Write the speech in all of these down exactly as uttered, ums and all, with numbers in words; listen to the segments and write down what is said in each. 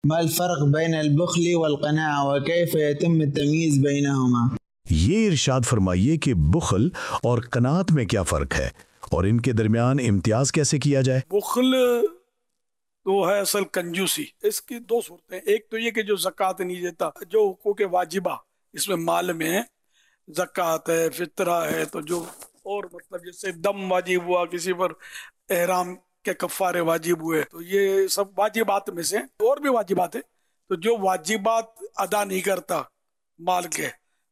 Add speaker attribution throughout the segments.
Speaker 1: ما الفرق بين البخل والقناعة وكيف يتم التمييز بينهما؟
Speaker 2: یہ ارشاد فرمائیے کہ بخل اور قناعت میں کیا فرق ہے اور ان کے درمیان امتیاز کیسے کیا جائے؟
Speaker 3: بخل تو ہے اصل کنجوسی. اس کی دو صورتیں، ایک تو یہ کہ جو زکوٰۃ نہیں دیتا، جو حقوق واجبہ اس میں مال میں ہے، زکوٰۃ ہے، فطرہ ہے، تو جو اور مطلب جیسے دم واجب ہوا، کسی پر احرام کے کفارے واجب ہوئے، تو یہ سب واجبات میں سے. اور بھی واجبات ہیں، تو جو واجبات ادا نہیں کرتا مال کے،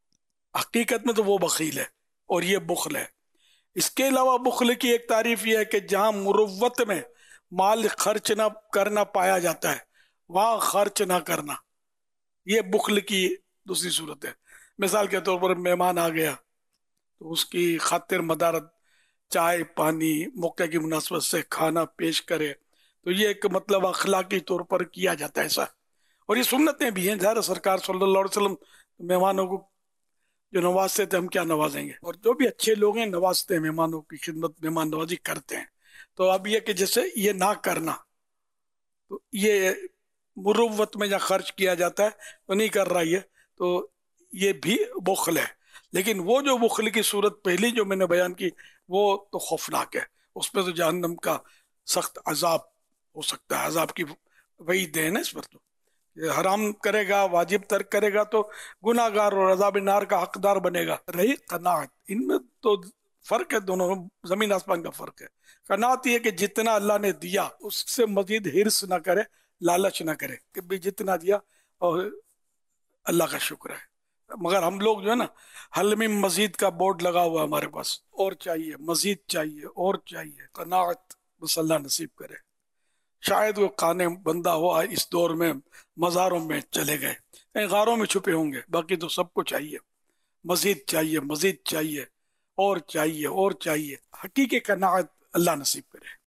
Speaker 3: حقیقت میں تو وہ بخیل ہے اور یہ بخل ہے. اس کے علاوہ بخل کی ایک تعریف یہ ہے کہ جہاں مروت میں مال خرچ نہ کرنا پایا جاتا ہے وہاں خرچ نہ کرنا، یہ بخل کی دوسری صورت ہے. مثال کے طور پر مہمان آ گیا تو اس کی خاطر مدارت چائے پانی موقع کی مناسبت سے کھانا پیش کرے، تو یہ ایک مطلب اخلاقی طور پر کیا جاتا ہے ایسا. اور یہ سنتیں بھی ہیں. ظاہر سرکار صلی اللہ علیہ وسلم مہمانوں کو جو نوازتے تھے، ہم کیا نوازیں گے، اور جو بھی اچھے لوگ ہیں نوازتے ہیں، مہمانوں کی خدمت مہمان نوازی کرتے ہیں. تو اب یہ کہ جیسے یہ نہ کرنا، تو یہ مروت میں جہاں خرچ کیا جاتا ہے تو نہیں کر رہا یہ، تو یہ بھی بخل ہے. لیکن وہ جو بخل کی صورت پہلی جو میں نے بیان کی وہ تو خوفناک ہے، اس پہ تو جہنم کا سخت عذاب ہو سکتا ہے، عذاب کی وعید ہے نا اس پر. تو حرام کرے گا، واجب ترک کرے گا تو گناہ گار اور عذاب نار کا حقدار بنے گا. رہی قناعت، ان میں تو فرق ہے، دونوں زمین آسمان کا فرق ہے. قناعت یہ کہ جتنا اللہ نے دیا اس سے مزید حرص نہ کرے، لالچ نہ کرے کہ بھی جتنا دیا اور اللہ کا شکر ہے. مگر ہم لوگ جو ہے نا، حل میں مزید کا بورڈ لگا ہوا ہمارے پاس، اور چاہیے، مزید چاہیے، اور چاہیے. قناعت بس اللہ نصیب کرے. شاید وہ قانے بندہ ہو اس دور میں مزاروں میں چلے گئے، کہیں غاروں میں چھپے ہوں گے، باقی تو سب کو چاہیے، مزید چاہیے، مزید چاہیے، اور چاہیے، اور چاہیے. حقیقی قناعت اللہ نصیب کرے.